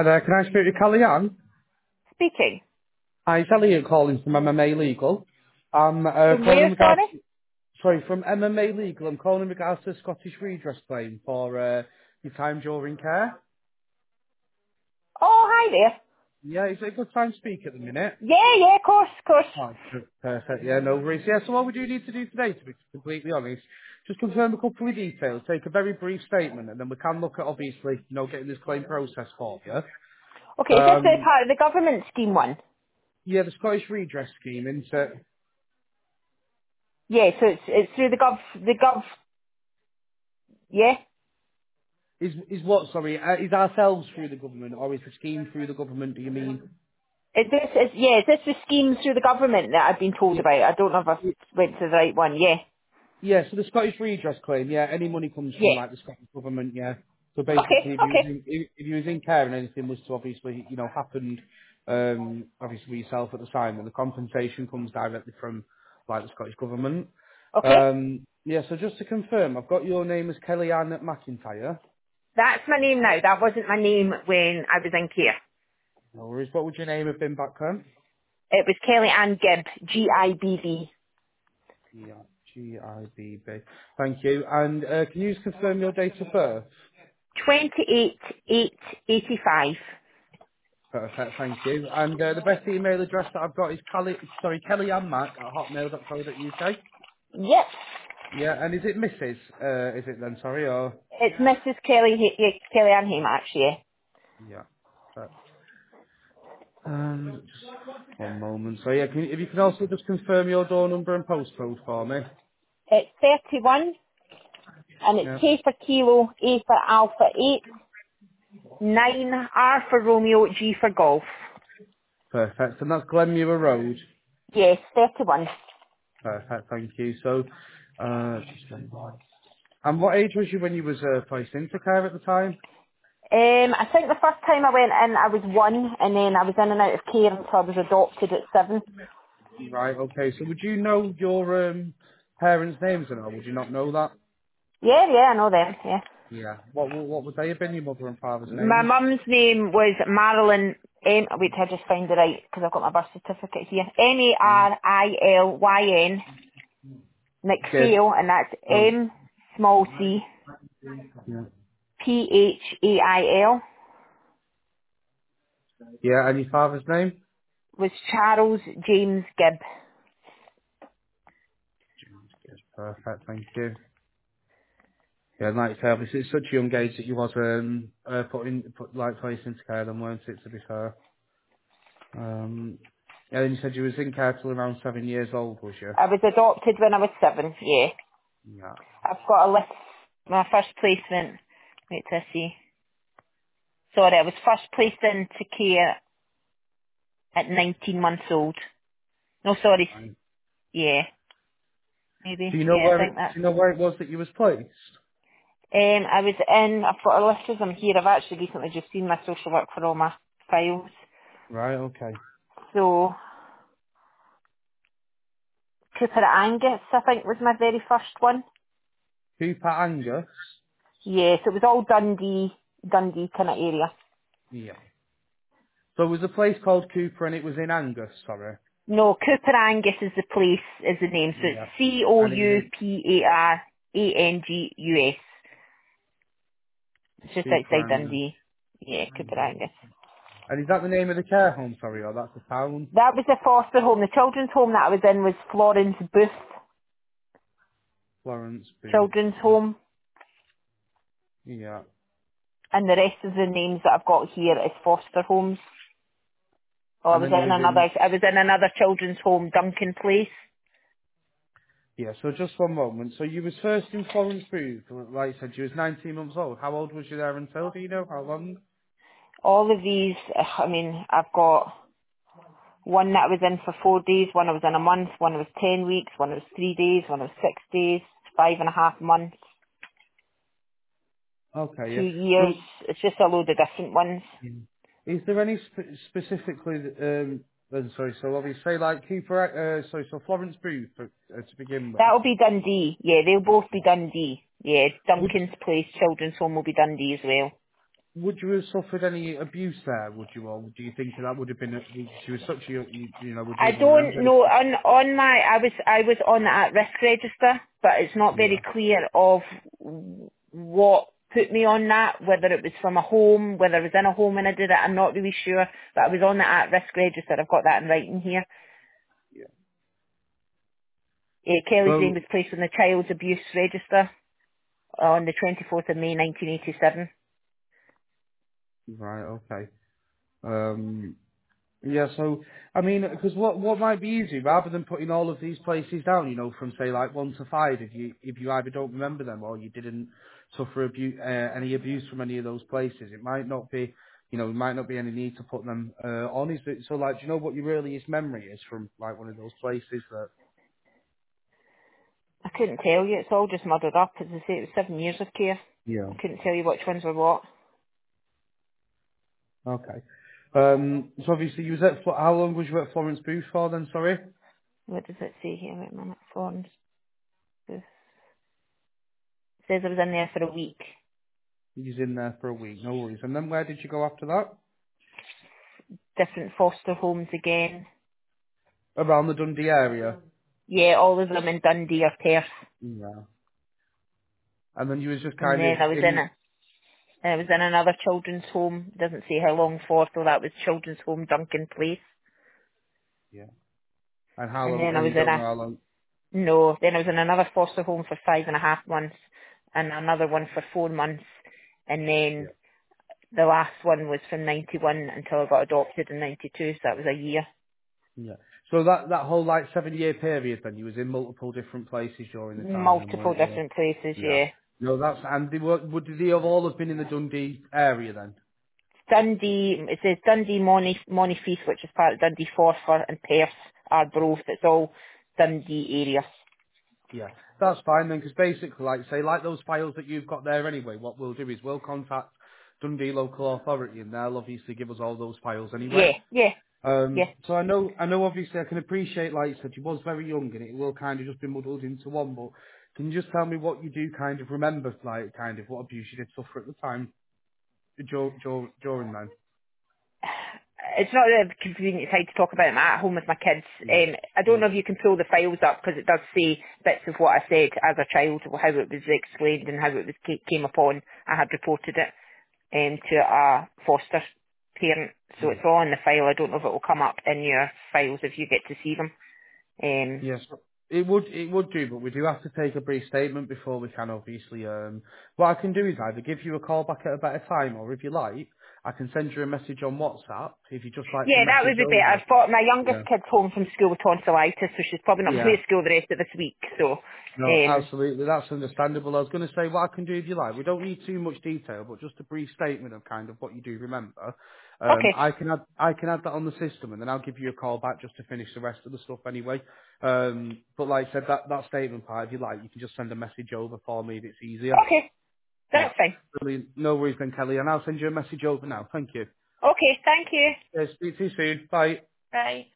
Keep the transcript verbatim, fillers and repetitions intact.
Hi there, can I speak to Kellyanne? Speaking. Hi, it's Elliot calling from M M A Legal. I'm uh, From calling in where, regards, sorry? sorry, from M M A Legal. I'm calling in regards to a Scottish redress claim for uh, your time during care. Oh, hi there. Yeah, is it a good time to speak at the minute? Yeah, yeah, of course, of course. Oh, per- perfect. Yeah, no worries. Yeah, so what we do need to do today, to be completely honest, just confirm a couple of details, take a very brief statement, and then we can look at, obviously, you know, getting this claim process for you. Okay, is this the Um, part of the government scheme one? yeah, the Scottish redress scheme, into Yeah, so it's it's through the gov, the gov, yeah? Is is what? Sorry, uh, is ourselves through the government, or is the scheme through the government? Do you mean? Is this, is, yeah, is this the scheme through the government that I've been told Yeah, about? I don't know if I y- went to the right one, yeah. yeah. So the Scottish redress claim, yeah, any money comes from Yeah. like the Scottish government, yeah. So Okay, basically, if you was okay. in, if, if you was in care and anything was to obviously, you know, happened, um, obviously yourself at the time, then the compensation comes directly from like the Scottish government. Okay. Um, yeah. So just to confirm, I've got your name as Kellyanne McIntyre. That's my name now. That wasn't my name when I was in care. No worries. What would your name have been back then? It was Kelly Ann Gibb, G I B V. Yeah, G I B B. Thank you. And uh, can you just confirm your date of birth? twenty-eight eight eighty-five. Perfect, thank you. And uh, the best email address that I've got is Kelly, sorry, kellyanmac at hotmail dot co dot uk. Yep. Yeah, and is it Missus Uh, is it then, sorry, or? It's Missus Kelly, yeah, Kelly Ann Hamax, yeah. Yeah. Perfect. Um, just one moment. So yeah, can you, if you can also just confirm your door number and postcode for me. It's thirty-one, and it's Yeah. K for Kilo, A for Alpha eight, nine, R for Romeo, G for Golf. Perfect. And that's Glenmuir Road. Yes, thirty-one. Perfect, thank you. So, uh, just, and what age was you when you was uh, placed into care at the time? Um, I think the first time I went in, I was one, and then I was in and out of care until I was adopted at seven. Right, okay. So would you know your um, parents' names and all? Would you not know that? Yeah, yeah, I know them, yeah. Yeah. What what what would they have been, your mother and father's My names? mum's name was Marilyn, M, wait, I just find it right, because I've got my birth certificate here. M A Mm. R I L Y N, Good. McPhail, and that's Oh. M, small c, Yeah. P H A I L. Yeah, and your father's name? Was Charles James Gibb. Yes, perfect, thank you. Yeah, and like I say, obviously it's such a young age that you was um, uh, put in, put like placed into care then, weren't it, to be fair? Um, yeah, then you said you was in care till around seven years old, was you? I was adopted when I was seven, yeah. Yeah. I've got a list, my first placement, wait till I see. Sorry, I was first placed into care at nineteen months old. No, sorry, Right. yeah, maybe, Do you know yeah, I where it, think do that's. you know where it was that you was placed? Um, I was in, I've got a list of them here, I've actually recently just seen my social work for all my files. Right, okay. So, Cooper Angus, I think, was my very first one. Cooper Angus? Yes, it was all Dundee, Dundee kind of area. Yeah. So it was a place called Cooper and it was in Angus, sorry. No, Cooper Angus is the place, is the name. So it's Yeah. C O And it was U in P A R A N G U S. It's just Cooper outside Angus. Dundee. Yeah, Cooper Angus. And is that the name of the care home, sorry, or that's the town? That was the foster home. The children's home that I was in was Florence Booth Florence Booth. Children's Home. Yeah. And the rest of the names that I've got here is foster homes. Oh, I And was then you in was in, another, I was in another children's home, Duncan Place. yeah, so just one moment. So you was first in Florence Booth, like you said, you was nineteen months old. How old was you there until, do you know? How long? All of these, I mean, I've got one that I was in for four days, one I was in a month, one was ten weeks, one was three days, one was six days, five and a half months, Okay, two yeah. years. So, It's just a load of different ones. is there any sp- specifically, um, then, sorry, so obviously, say like Cooper, uh, sorry, so Florence Booth, uh, to begin with. That'll be Dundee. Yeah, they'll both be Dundee. Yeah, Would Duncan's Place Children's Home will be Dundee as well. would you have suffered any abuse there? Would you, or do you think that would have been? A, she was such a, you, you know, would you I even remember don't know anything? on on my I was I was on the at risk register, but it's not very Yeah, clear of what put me on that, whether it was from a home, whether I was in a home when I did it. I'm not really sure, but I was on the at risk register. I've got that in writing here. yeah. Uh, Kelly's name So was placed on the child abuse register on the twenty-fourth of May nineteen eighty-seven. right, okay. Um, Yeah, so I mean, because what what might be easy rather than putting all of these places down, you know, from say like one to five, if you if you either don't remember them or you didn't suffer abuse, uh, any abuse from any of those places, it might not be, you know, it might not be any need to put them uh, on. Is it so? Like, do you know what your earliest memory is from like one of those places that? I couldn't tell you. It's all just muddled up. As I say, it was seven years of care. Yeah. I couldn't tell you which ones were what. Okay. Um. So obviously, you was at Flo- how long was you at Florence Booth for then? Sorry. What does it say here? Wait a minute. Forms. It says I was in there for a week. You was in there for a week, no worries. And then where did you go after that? Different foster homes again. Around the Dundee area. Yeah, all of them in Dundee or Perth. Yeah. And then you was just And kind of then I was in in, a, I was in another children's home. Doesn't say how long for, so that was children's home Duncan Place. yeah. And how And long? then I And was you in don't know a, how long. no, then I was in another foster home for five and a half months, and another one for four months, and then Yeah. the last one was from ninety-one until I got adopted in ninety-two, so that was a year. Yeah. So that that whole like seven year period, then you was in multiple different places during the time, then Multiple weren't you? different places, Yeah. yeah. No, that's and they were, would they have all have been in the Dundee area then? Dundee, it says Dundee, Moni, Monifieth, which is part of Dundee Forfar, and Perth, Arbroath. It's all Dundee area. Yeah, that's fine then, because basically, like say, like those files that you've got there anyway, what we'll do is we'll contact Dundee local authority, and they'll obviously give us all those files anyway. Yeah, yeah, yeah. Um, so I know, I know obviously I can appreciate, like you said, you was very young and it will kind of just be muddled into one, but can you just tell me what you do kind of remember, like kind of what abuse you did suffer at the time, dur- dur- during then? It's not a convenient time to talk about it. I'm at home with my kids. Yeah. Um, I don't Yeah. know if you can pull the files up because it does say bits of what I said as a child, how it was explained and how it was ca- came upon. I had reported it um, to a foster parent, so Yeah. it's all in the file. I don't know if it will come up in your files if you get to see them. Um, Yes, it would it would do, but we do have to take a brief statement before we can obviously. Um, what I can do is either give you a call back at a better time, or if you like, I can send you a message on WhatsApp if you just like to Yeah, that would message be better. over. I've got my youngest Yeah. kid's home from school with tonsillitis, so she's probably not going Yeah. to school the rest of this week. So, No, um, absolutely, that's understandable. I was going to say what I can do if you like. We don't need too much detail, but just a brief statement of kind of what you do remember. Um, okay, I can add I can add that on the system, and then I'll give you a call back just to finish the rest of the stuff anyway. Um, but like I said, that that statement part, if you like, you can just send a message over for me if it's easier. okay, Yeah, that's fine. brilliant. No worries then, Kelly, and I'll send you a message over now. Thank you. Okay, thank you. Yeah, speak to you soon. Bye. Bye.